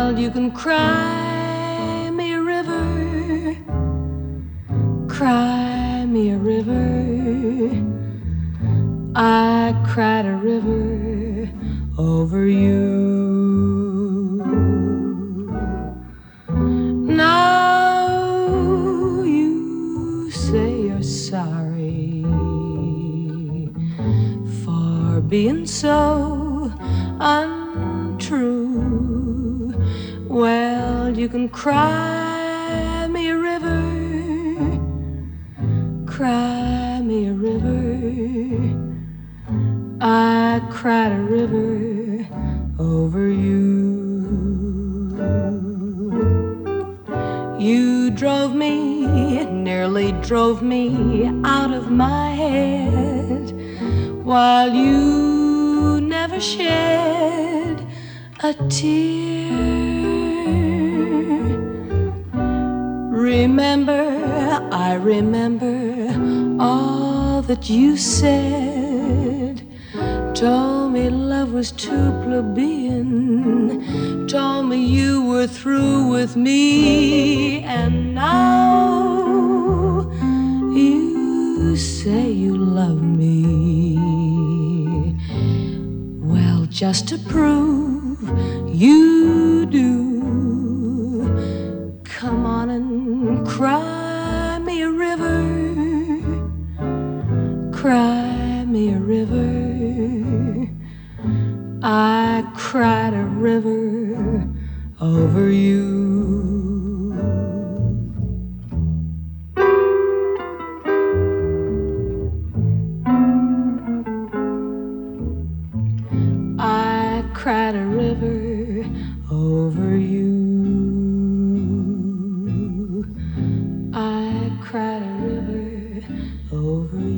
Well, you can cry me a river, cry me a river. I cried a river over you. Now you say you're sorry for being so untrue. Well, you can cry me a river, cry me a river. I cried a river over you. You drove me, nearly drove me out of my head, while you never shed a tear. Remember, I remember all that you said. Told me love was too plebeian, told me you were through with me, and now you say you love me. Well, just to prove you do, come on and cry me a river, cry me a river. I cried a river over you. I cried a river over you. I cried a river over you.